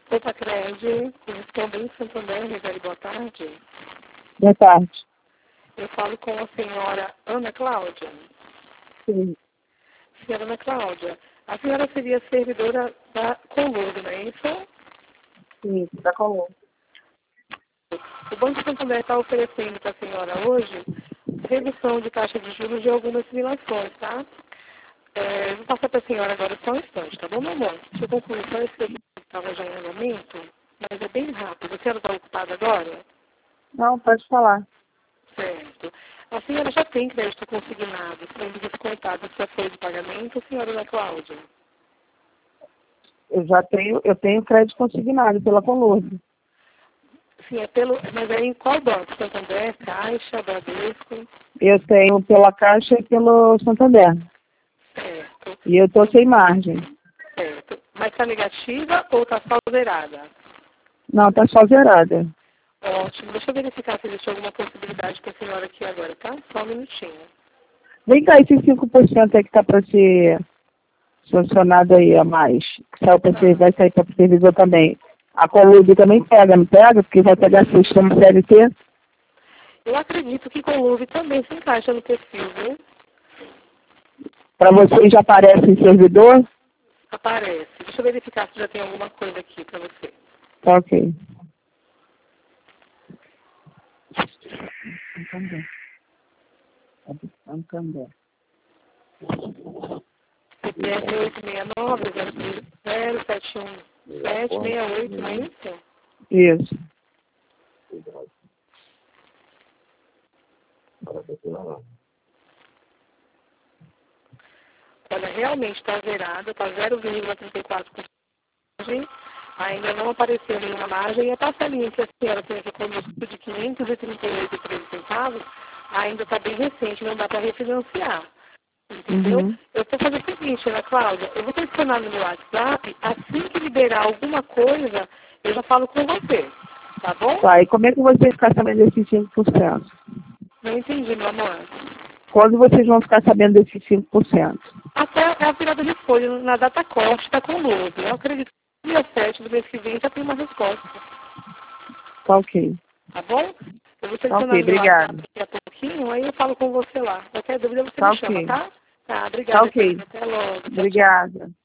Opa, Cred, responde em Santander, Riveri, boa tarde. Boa tarde. Eu falo com a senhora Ana Cláudia. Sim. Senhora Ana Cláudia, a senhora seria servidora da Colúrio, não é isso? Sim, da Colômbia. O Banco Santander está oferecendo para a senhora hoje redução de taxa de juros de algumas simulações, tá? Vou passar para a senhora agora só um instante, tá bom, meu amor? Deixa eu concluir só esse que estava já em andamento, mas é bem rápido. A senhora está ocupada agora? Não, pode falar. Certo. A senhora já tem crédito consignado, sendo descontado sua folha de pagamento, senhora Ana Cláudia? Eu tenho crédito consignado pela Colômbia. Sim, mas é em qual banco? Santander, Caixa, Bradesco? Eu tenho pela Caixa e pelo Santander. Certo, E eu estou sem margem. certo. Mas está negativa ou está só zerada? Não, está só zerada. Ótimo. Deixa eu verificar se existe alguma possibilidade para a senhora aqui agora, tá? Só um minutinho. Vem cá, esse 5% aí que está para ser sancionado aí a mais. Que saiu pra ser, vai sair para o servidor também. A Colômbia também pega, não pega? Porque vai pegar sistema CLT. Eu acredito que com o Luve também se encaixa no perfil, viu? Para vocês já aparece em servidor? Aparece. Deixa eu verificar se já tem alguma coisa aqui para você. Tá ok. Santander. CPF 869 071768, não é isso? Isso. Olha, realmente está zerada, está 0,34%. Ainda não apareceu nenhuma margem. E a parcelinha que a senhora tem aqui conosco de 538,13 ainda está bem recente, não dá para refinanciar. Entendeu? Uhum. Eu vou fazer o seguinte, Ana Cláudia, eu vou telefonar no meu WhatsApp, assim que liberar alguma coisa, eu já falo com você, tá bom? Tá, e como é que vocês ficam sabendo desses 5%? Não entendi, meu amor. Quando vocês vão ficar sabendo desses 5%? Até a virada de folha na data corte está com luz. Eu acredito que no dia 7 do mês que vem já tem uma resposta. Tá ok. Tá bom? Eu vou Tá selecionar ok, no meu WhatsApp obrigada. daqui a pouquinho, aí eu falo com você lá. Qualquer dúvida você Tá me chama, ok. tá? Tá, Tá obrigada, ok. querida. Até logo. Tchau, tchau. Obrigada.